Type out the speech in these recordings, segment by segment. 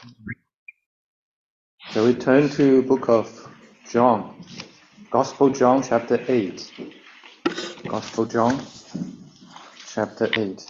So we turn to book of John, Gospel John chapter 8. Gospel John chapter 8.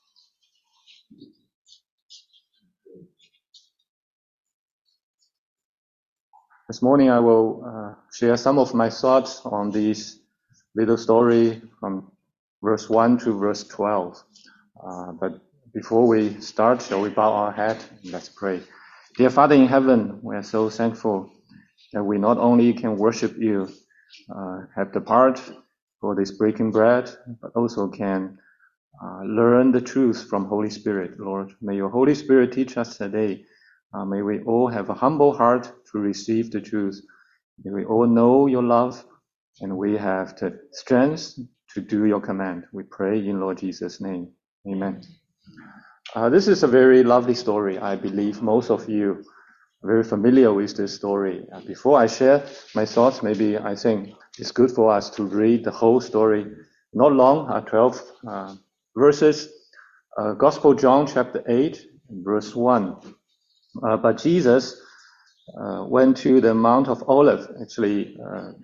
This morning I will share some of my thoughts on this little story from verse 1 to verse 12. But before we start, shall we bow our head and let's pray. Dear Father in heaven, we are so thankful that we not only can worship you, have the part for this breaking bread, but also can learn the truth from Holy Spirit. Lord, may your Holy Spirit teach us today. May we all have a humble heart to receive the truth. May we all know your love, and we have the strength to do your command. We pray in Lord Jesus' name. Amen. This is a very lovely story. I believe most of you are very familiar with this story. Before I share my thoughts, maybe I think it's good for us to read the whole story. Not long, 12 verses. Gospel John chapter 8, verse 1. But Jesus went to the Mount of Olives. Actually,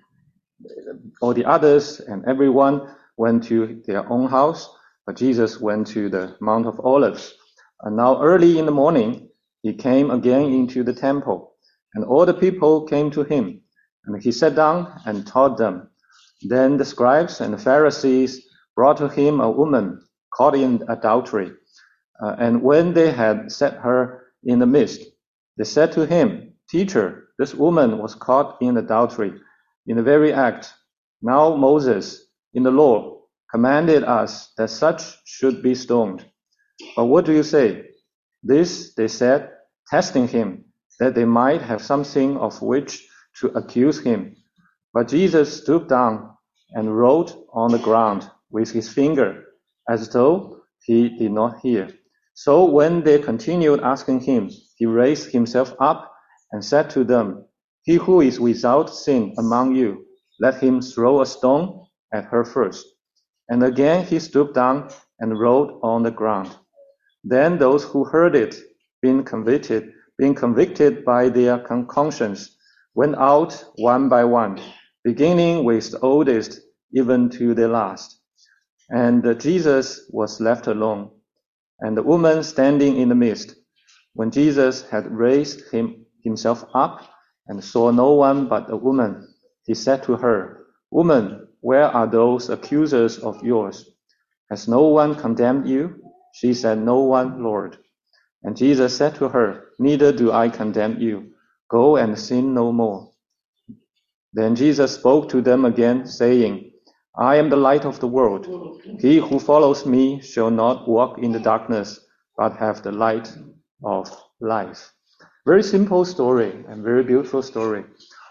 all the others and everyone went to their own house, but Jesus went to the Mount of Olives. And now early in the morning, he came again into the temple, and all the people came to him, and he sat down and taught them. Then the scribes and the Pharisees brought to him a woman caught in adultery. And when they had set her in the midst, they said to him, Teacher, this woman was caught in adultery in the very act. Now Moses, in the law, commanded us that such should be stoned. But what do you say? This they said, testing him, that they might have something of which to accuse him. But Jesus stooped down and wrote on the ground with his finger, as though he did not hear. So when they continued asking him, he raised himself up and said to them, He who is without sin among you, let him throw a stone at her first. And again he stooped down and wrote on the ground. Then those who heard it, being convicted by their conscience, went out one by one, beginning with the oldest, even to the last. And Jesus was left alone, and the woman standing in the midst. When Jesus had raised himself up and saw no one but the woman, he said to her, Woman, where are those accusers of yours? Has no one condemned you? She said, No one, Lord. And Jesus said to her, Neither do I condemn you. Go and sin no more. Then Jesus spoke to them again, saying, I am the light of the world. He who follows me shall not walk in the darkness, but have the light of life. Very simple story and very beautiful story.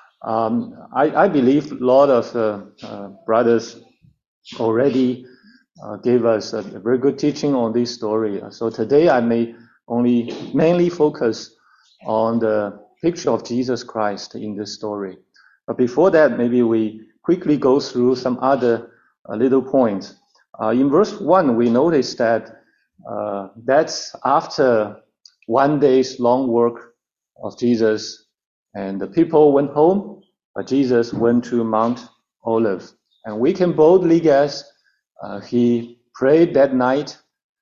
I believe a lot of brothers already gave us a very good teaching on this story. So today I may only mainly focus on the picture of Jesus Christ in this story. But before that, maybe we quickly go through some other little points. In verse 1, we notice that that's after 1 day's long work of Jesus, and the people went home, but Jesus went to Mount Olives. And we can boldly guess he prayed that night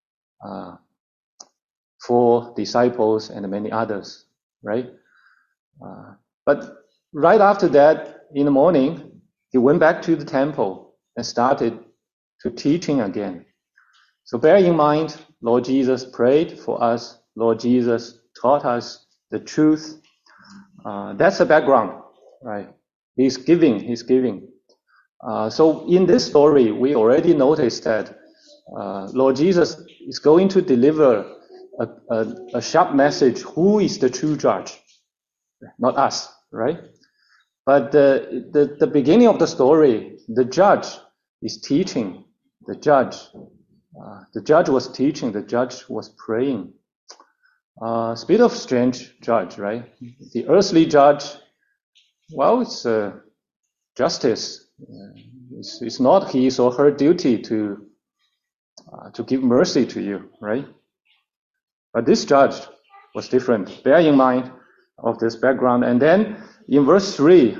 for disciples and many others, right? But right after that, in the morning, he went back to the temple and started to teaching again. So bear in mind, Lord Jesus prayed for us. Lord Jesus taught us the truth. That's the background, right? He's giving. So in this story, we already noticed that Lord Jesus is going to deliver a sharp message. Who is the true judge? Not us, right? But the beginning of the story, the judge is teaching. The judge was teaching. The judge was praying. It's a bit of strange judge, right? The earthly judge, well, it's justice. It's not his or her duty to give mercy to you, right? But this judge, was different. Bear in mind of this background. And then in verse 3,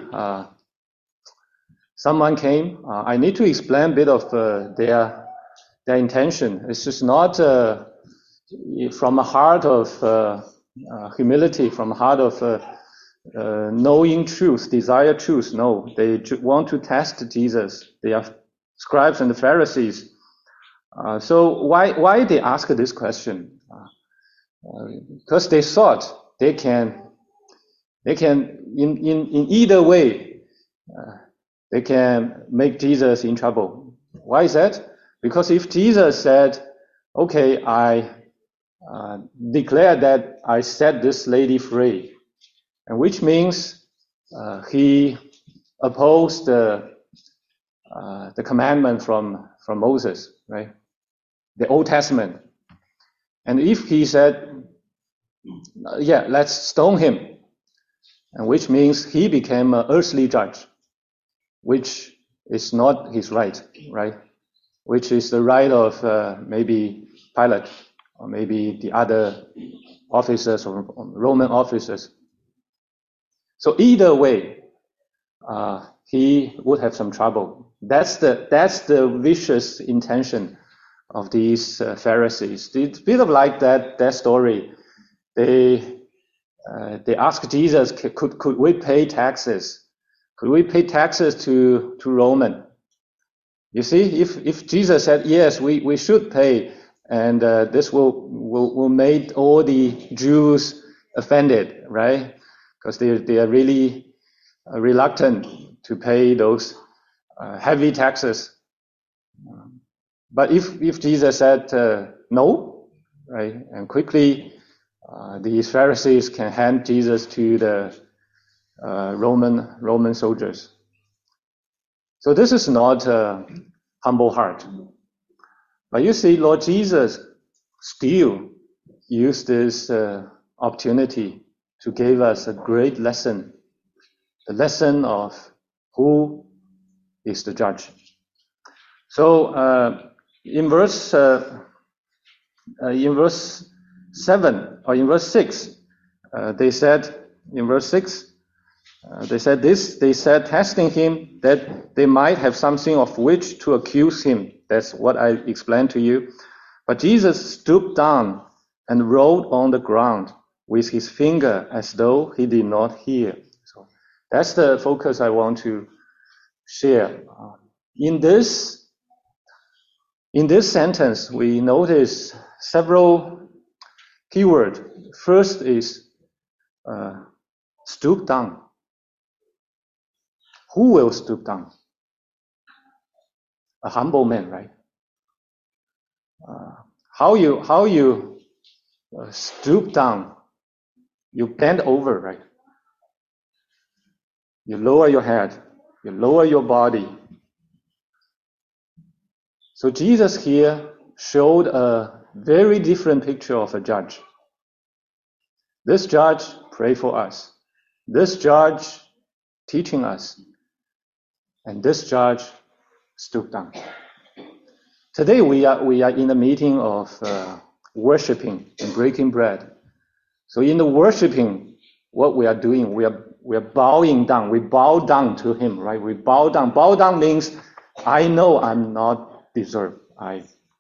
someone came. I need to explain a bit of their intention. It's just not from a heart of humility, from a heart of knowing truth, desire truth. No, they want to test Jesus. They are scribes and the Pharisees. So why they ask this question? Because they thought they can in either way they can make Jesus in trouble. Why is that? Because if Jesus said, okay, I declare that I set this lady free, and which means he opposed the commandment from Moses, right? The Old Testament. And if he said, yeah, let's stone him, and which means he became an earthly judge, which is not his right? Which is the right of maybe Pilate or maybe the other officers or Roman officers. So either way, he would have some trouble. That's the vicious intention of these Pharisees. It's a bit of like that story. They asked Jesus, could we pay taxes? Could we pay taxes to Roman? You see, if Jesus said yes, we should pay, and this will make all the Jews offended, right? Because they are really reluctant to pay those heavy taxes. But if Jesus said no, right, and quickly these Pharisees can hand Jesus to the Roman soldiers. So this is not a humble heart. But you see, Lord Jesus still used this opportunity to give us a great lesson, the lesson of who is the judge. So in verse 7 or in verse 6, they said in verse 6. They said, testing him that they might have something of which to accuse him. That's what I explained to you. But Jesus stooped down and wrote on the ground with his finger as though he did not hear. So that's the focus I want to share. In this sentence, we notice several keywords. First is stoop down. Who will stoop down? A humble man, right? How you stoop down? You bend over, right? You lower your head. You lower your body. So Jesus here showed a very different picture of a judge. This judge pray for us. This judge teaching us. And this judge stooped down. Today we are in the meeting of worshiping and breaking bread. So in the worshiping, what we are doing, we are bowing down. We bow down to him, right? We bow down. Bow down means I know I'm not deserved. I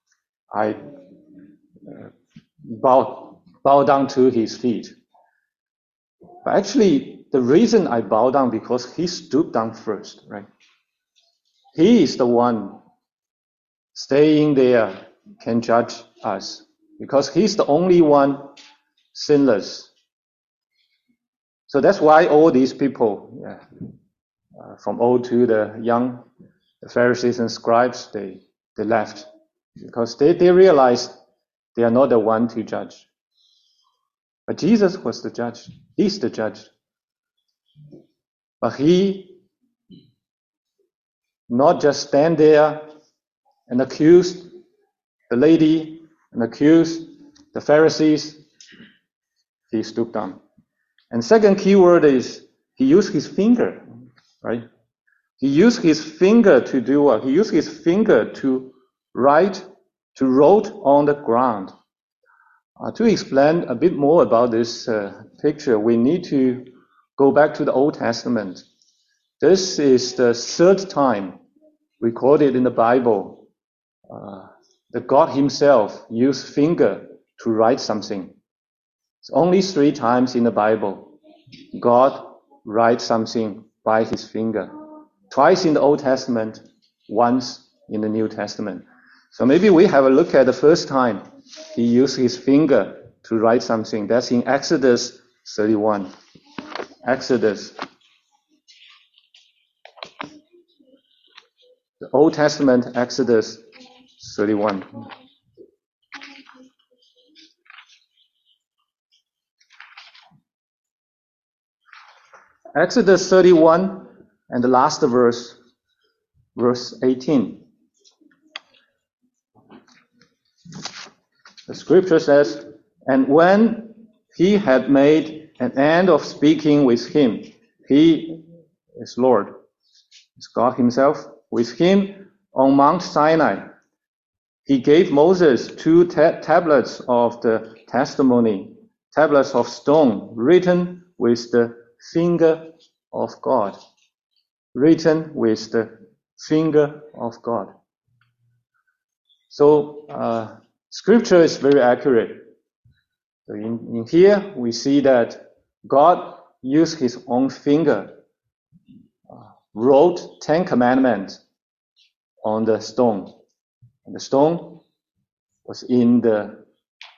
bow down to his feet. But actually, the reason I bow down because he stooped down first, right? He is the one staying there can judge us because he's the only one sinless. So that's why all these people, from old to the young, the Pharisees and scribes, they left because they realized they are not the one to judge. But Jesus was the judge. He's the judge. But he not just stand there and accuse the lady and accuse the Pharisees. He stooped down. And second key word is he used his finger, right? He used his finger to do what? He used his finger to wrote on the ground. To explain a bit more about this picture, we need to go back to the Old Testament. This is the third time recorded in the Bible that God himself used finger to write something. It's only 3 times in the Bible God writes something by his finger. Twice in the Old Testament, once in the New Testament. So maybe we have a look at the first time he used his finger to write something. That's in Exodus 31. Exodus. The Old Testament, Exodus 31. Exodus 31 and the last verse, verse 18. The scripture says, "And when he had made an end of speaking with him," he is Lord, is God himself, "with him on Mount Sinai, he gave Moses 2 tablets of the testimony, tablets of stone, written with the finger of God." Written with the finger of God. So, scripture is very accurate. So in here, we see that God used his own finger, wrote 10 commandments on the stone. And the stone was in the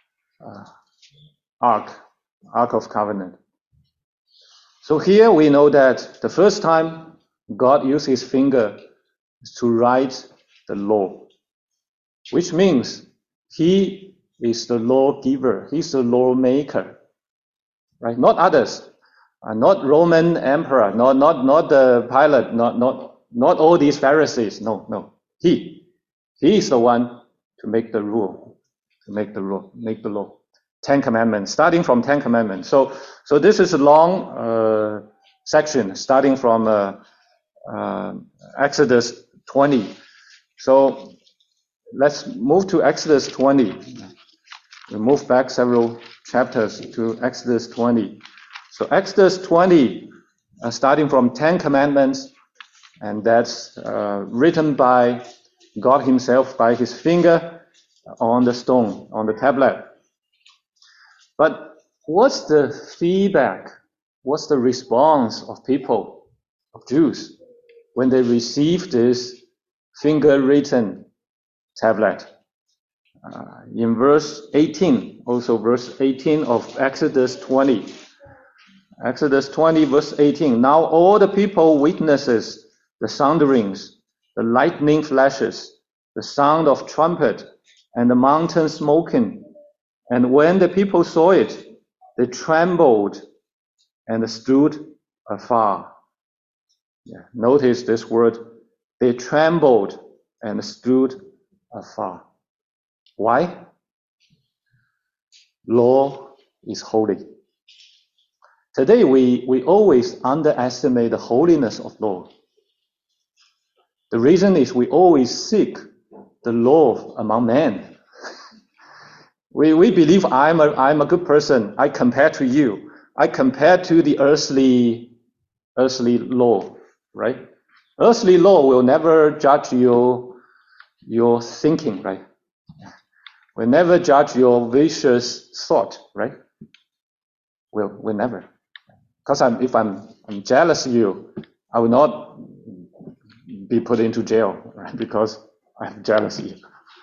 Ark of Covenant. So here we know that the first time God used his finger to write the law, which means he is the lawgiver. He's the lawmaker, right? Not others, not Roman emperor, not the Pilate, not all these Pharisees. No. He is the one to make the rule, make the law. 10 commandments, starting from 10 commandments. So this is a long section, starting from Exodus 20. So let's move to Exodus 20. We move back several chapters to Exodus 20. So Exodus 20, starting from 10 commandments, and that's written by God himself by his finger on the stone, on the tablet. But what's the feedback? What's the response of people, of Jews, when they receive this finger-written tablet? In verse 18, also verse 18 of Exodus 20. Exodus 20, verse 18. "Now all the people witnesses the thunderings, the lightning flashes, the sound of trumpet, and the mountain smoking. And when the people saw it, they trembled and stood afar." Notice this word, they trembled and stood afar. Why? Law is holy. Today we always underestimate the holiness of law. The reason is we always seek the law among men. We believe I'm a good person. I compare to you. I compare to the earthly law, right? Earthly law will never judge your thinking, right? Will never judge your vicious thought, right? Will never. Because if I'm jealous of you, I will not be put into jail, right? Because I'm jealous of you.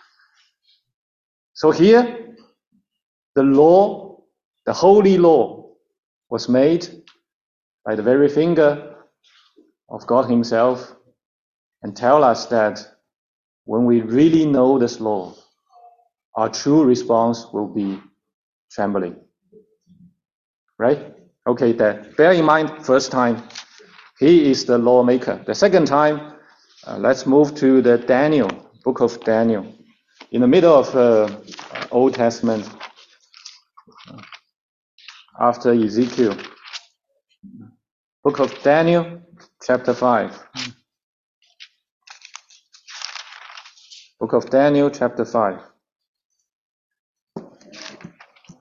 So here, the law, the holy law, was made by the very finger of God himself, and tell us that when we really know this law, our true response will be trembling. Right? Okay, bear in mind, first time, he is the lawmaker. The second time, let's move to the Daniel, book of Daniel. In the middle of Old Testament, after Ezekiel. Book of Daniel, chapter 5. Book of Daniel, chapter 5.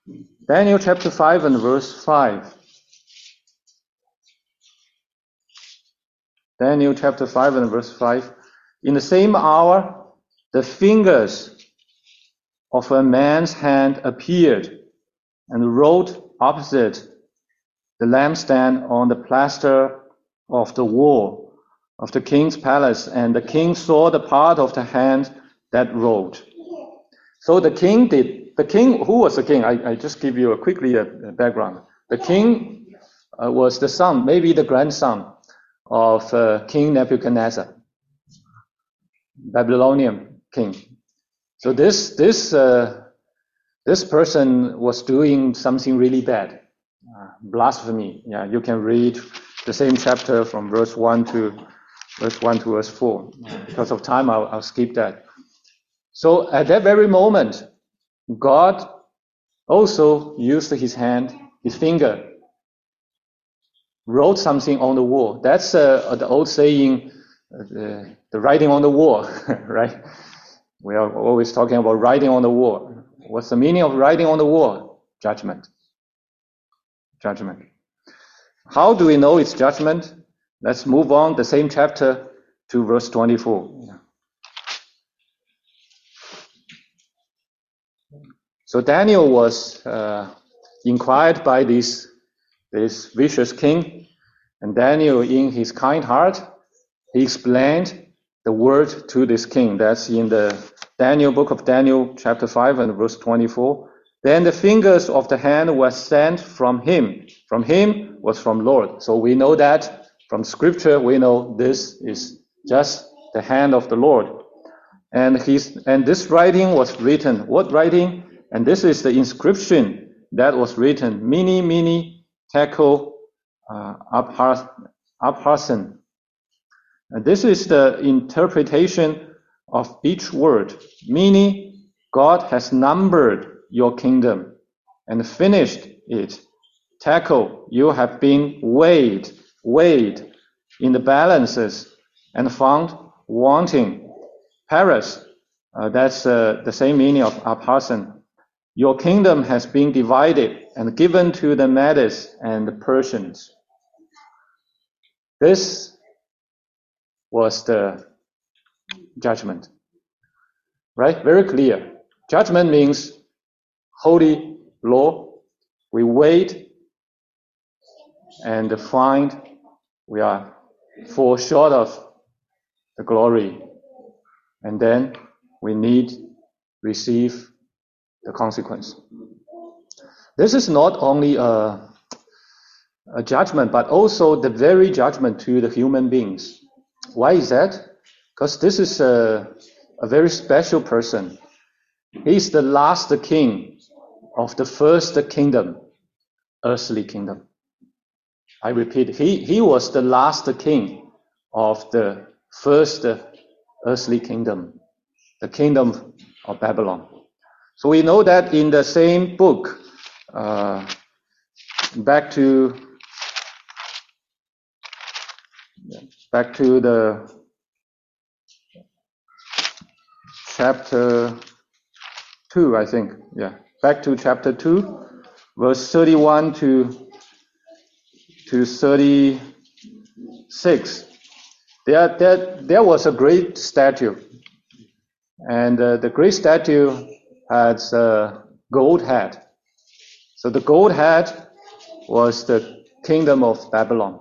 Daniel chapter 5 and verse 5. Daniel chapter 5 and verse 5. In the same hour, the fingers of a man's hand appeared and wrote opposite the lampstand on the plaster of the wall of the king's palace, and the king saw the part of the hand that wrote. So the king, who was the king? I just give you quickly a background. The king was the son, maybe the grandson of King Nebuchadnezzar, Babylonian king. So this person was doing something really bad, blasphemy. Yeah, you can read the same chapter from verse 1 to verse 4. Because of time, I'll skip that. So at that very moment, God also used his hand, his finger, wrote something on the wall. That's the old saying, the writing on the wall, right? We are always talking about writing on the wall. What's the meaning of writing on the wall? Judgment. Judgment. How do we know it's judgment? Let's move on, the same chapter, to verse 24. So Daniel was inquired by this vicious king, and Daniel, in his kind heart, he explained the word to this king. That's in the book of Daniel, chapter 5 and verse 24. Then the fingers of the hand were sent from him. From him was from Lord. So we know that from scripture, we know this is just the hand of the Lord. And this writing was written. What writing? And this is the inscription that was written. Mene tekel upharsin. And this is the interpretation of each word. Meaning, God has numbered your kingdom and finished it. Tekel, you have been weighed in the balances and found wanting. Paras, that's the same meaning of upharsin. Your kingdom has been divided and given to the Medes and the Persians. This was the judgment. Right? Very clear. Judgment means holy law. We wait and find we are fall short of the glory. And then we need receive the consequence. This is not only a judgment, but also the very judgment to the human beings. Why is that? Because this is a very special person. He is the last king of the first kingdom, earthly kingdom. I repeat, he was the last king of the first earthly kingdom, the kingdom of Babylon. So we know that in the same book, back to the chapter 2, I think. Yeah, back to chapter 2, verse 31 to 36. There was a great statue, and the great statue has a gold head. So the gold head was the kingdom of Babylon.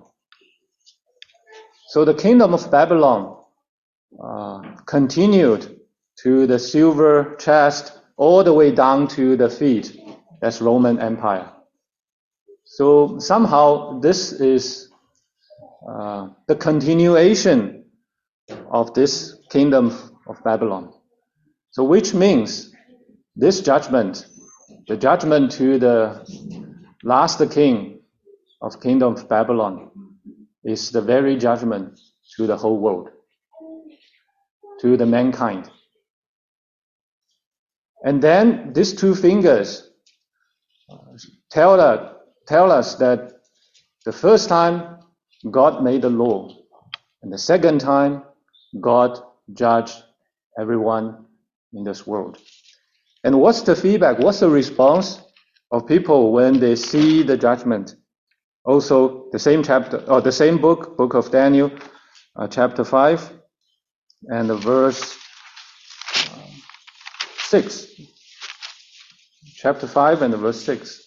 So the kingdom of Babylon continued to the silver chest all the way down to the feet. That's Roman Empire. So somehow this is the continuation of this kingdom of Babylon. So which means this judgment, the judgment to the last king of kingdom of Babylon, is the very judgment to the whole world, to the mankind. And then these two fingers tell us that the first time God made the law, and the second time God judged everyone in this world. And what's the feedback? What's the response of people when they see the judgment. Also, the same chapter, or the same book of Daniel, chapter 5, and verse 6. Chapter 5 and verse 6.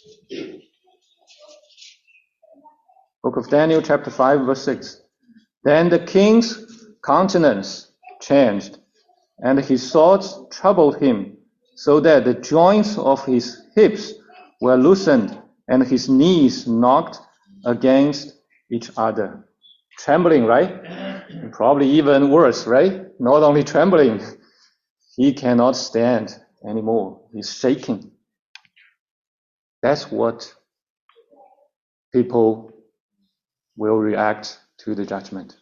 Book of Daniel, chapter 5, verse 6. Then the king's countenance changed, and his thoughts troubled him, so that the joints of his hips were loosened, and his knees knocked against each other. Trembling, right? Probably even worse, right? Not only trembling, he cannot stand anymore. He's shaking. That's what people will react to the judgment.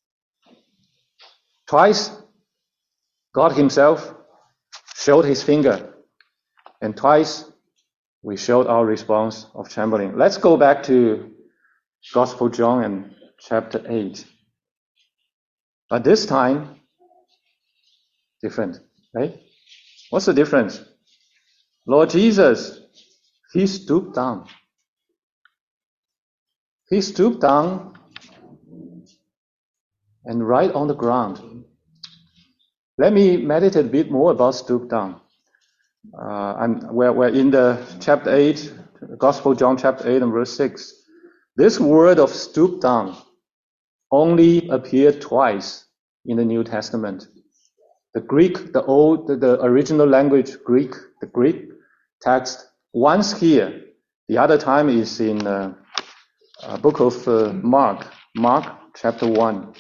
Twice, God himself showed his finger, and twice we showed our response of trembling. Let's go back to Gospel John and chapter 8. But this time, different, right? What's the difference? Lord Jesus, he stooped down. He stooped down and right on the ground. Let me meditate a bit more about stoop down. And we're in the chapter 8, Gospel John chapter 8 and verse 6. This word of stoop down only appeared twice in the New Testament. The Greek, the original language Greek, the Greek text, once here. The other time is in book of Mark chapter 1.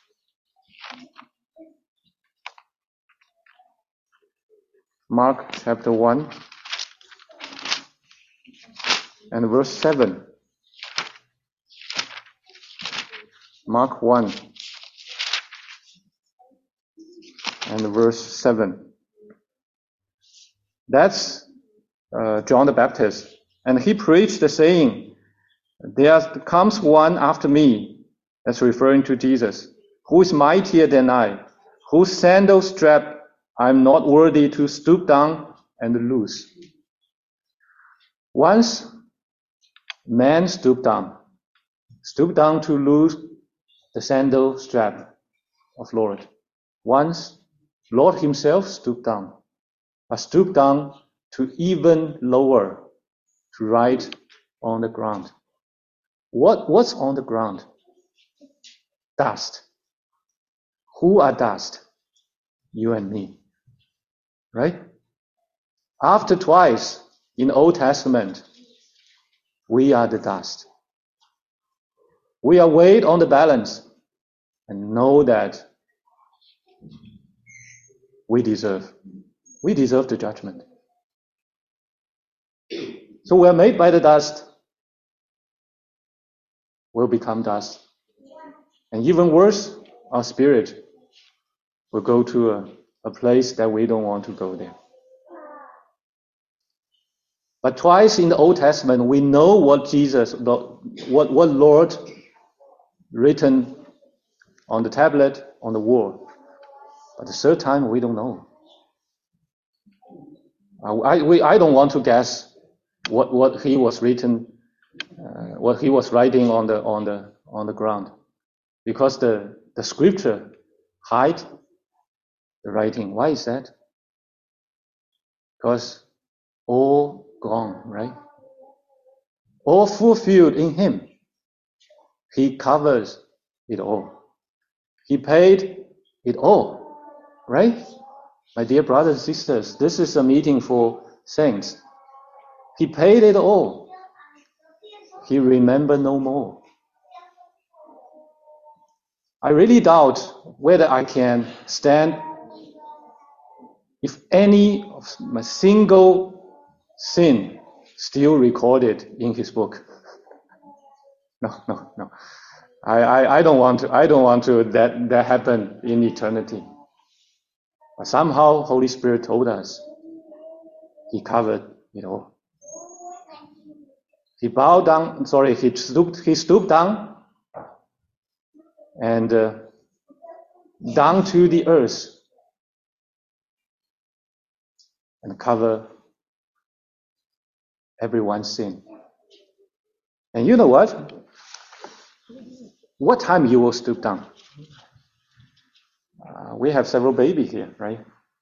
Mark chapter 1 and verse 7. Mark 1 and verse 7. That's John the Baptist. And he preached the saying, there comes one after me, that's referring to Jesus, who is mightier than I, whose sandal strap I am not worthy to stoop down and loose. Once man stooped down to loose the sandal strap of Lord. Once Lord himself stooped down, but stooped down to even lower, to right on the ground. What's on the ground? Dust. Who are dust? You and me. Right? After twice in the Old Testament, we are the dust. We are weighed on the balance and know that we deserve the judgment. So we are made by the dust. We'll become dust. And even worse, our spirit will go to a place that we don't want to go there. But twice in the Old Testament, we know what Lord written on the tablet, on the wall. But the third time, we don't know. I don't want to guess what he was written, what he was writing on the ground, because the scripture hide the writing. Why is that? Because all gone, right? All fulfilled in him. He covers it all. He paid it all, right? My dear brothers and sisters, this is a meeting for saints. He paid it all. He remembered no more. I really doubt whether I can stand if any of my single sin still recorded in his book. No. I don't want to that happen in eternity. But somehow Holy Spirit told us he covered it all. He stooped down and down to the earth and cover everyone's sin. And you know what? What time you will stoop down? We have several babies here, right?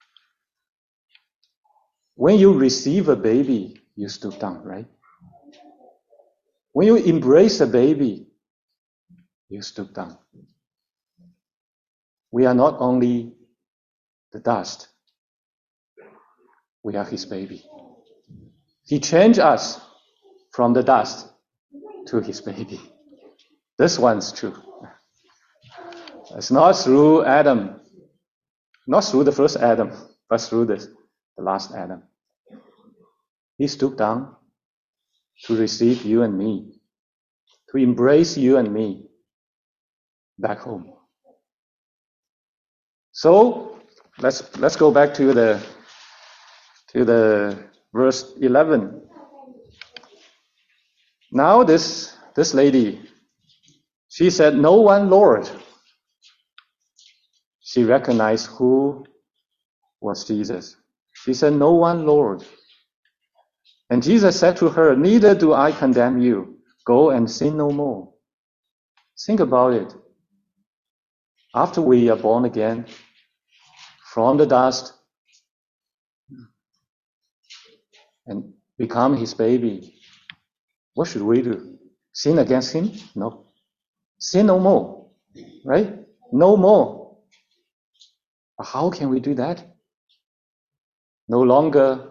When you receive a baby, you stoop down, right? When you embrace a baby, you stoop down. We are not only the dust, we are his baby. He changed us from the dust to his baby. This one's true. It's not through Adam, not through the first Adam, but through the last Adam. He stooped down to receive you and me, to embrace you and me back home. So let's go back to the verse 11. Now this lady, she said, "No one, Lord." She recognized who was Jesus. She said, "No one, Lord." And Jesus said to her, "Neither do I condemn you. Go and sin no more." Think about it. After we are born again from the dust and become his baby, what should we do? Sin against him? No. Sin no more. Right? No more. How can we do that? No longer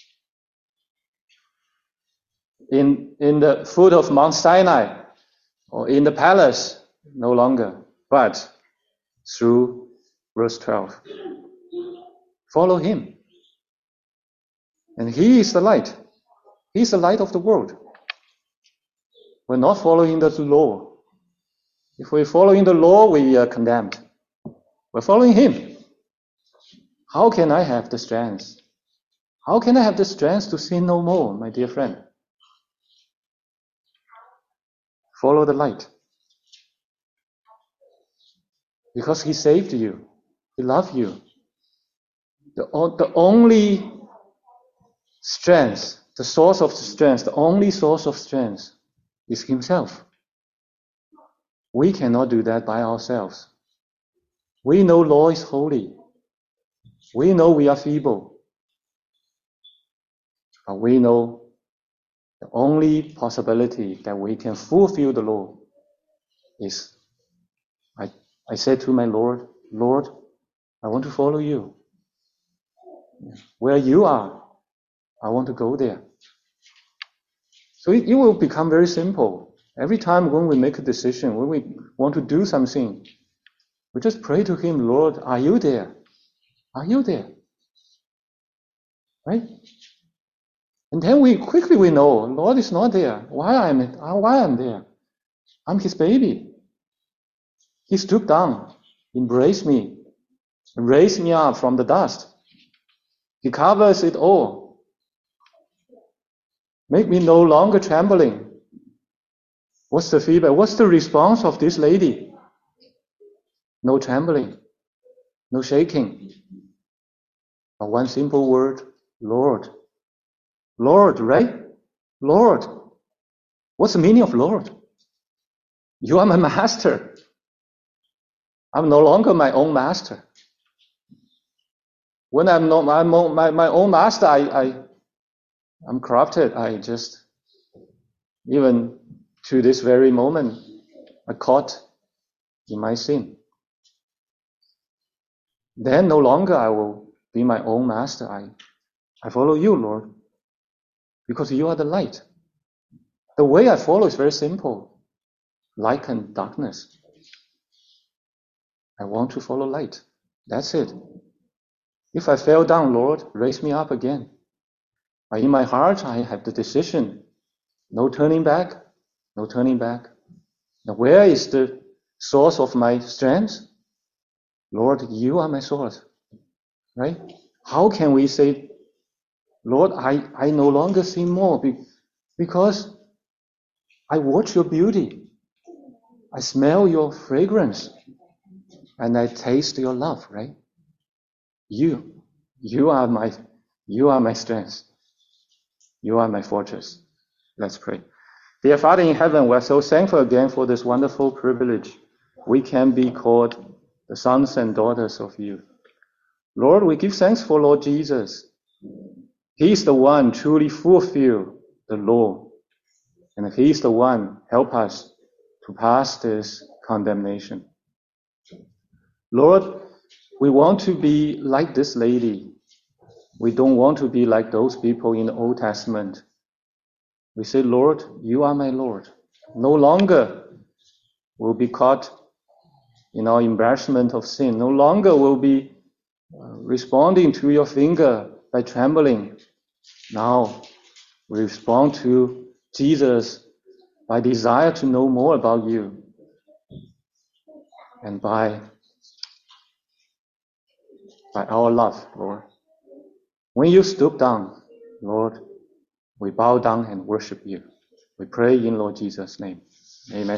in the foot of Mount Sinai or in the palace, no longer, but through verse 12. Follow him. And he is the light. He is the light of the world. We're not following the law. If we're following the law, we are condemned. We're following him. How can I have the strength? How can I have the strength to sin no more, my dear friend? Follow the light. Because he saved you. He loved you. The only strength, the source of strength, the only source of strength is himself. We cannot do that by ourselves. We know law is holy. We know we are feeble. But we know the only possibility that we can fulfill the law is, I said to my Lord, "Lord, I want to follow you. Where you are, I want to go there." So it will become very simple. Every time when we make a decision, when we want to do something, we just pray to him, "Lord, are you there? Are you there?" Right? And then we know, Lord is not there. Why I'm there? I'm his baby. He stooped down, embraced me, raised me up from the dust. He covers it all. Make me no longer trembling. What's the feedback? What's the response of this lady? No trembling, no shaking. But one simple word, Lord. Lord, right? Lord. What's the meaning of Lord? You are my master. I'm no longer my own master. When I'm not my own master, I'm corrupted. I just, even to this very moment, I'm caught in my sin. Then no longer I will be my own master. I follow you, Lord, because you are the light. The way I follow is very simple. Light and darkness. I want to follow light. That's it. If I fell down, Lord, raise me up again. But in my heart, I have the decision. No turning back. No turning back. Now, where is the source of my strength? Lord, you are my source. Right? How can we say, Lord, I no longer sin more because I watch your beauty. I smell your fragrance. And I taste your love, right? You are my strength. You are my fortress. Let's pray. Dear Father in heaven, we are so thankful again for this wonderful privilege. We can be called the sons and daughters of you. Lord, we give thanks for Lord Jesus. He is the one truly fulfill the law. And he is the one help us to pass this condemnation. Lord, we want to be like this lady. We don't want to be like those people in the Old Testament. We say, Lord, you are my Lord. No longer will be caught in our embarrassment of sin. No longer will be responding to your finger by trembling. Now we respond to Jesus by desire to know more about you and by our love, Lord. When you stoop down, Lord, we bow down and worship you. We pray in Lord Jesus' name. Amen.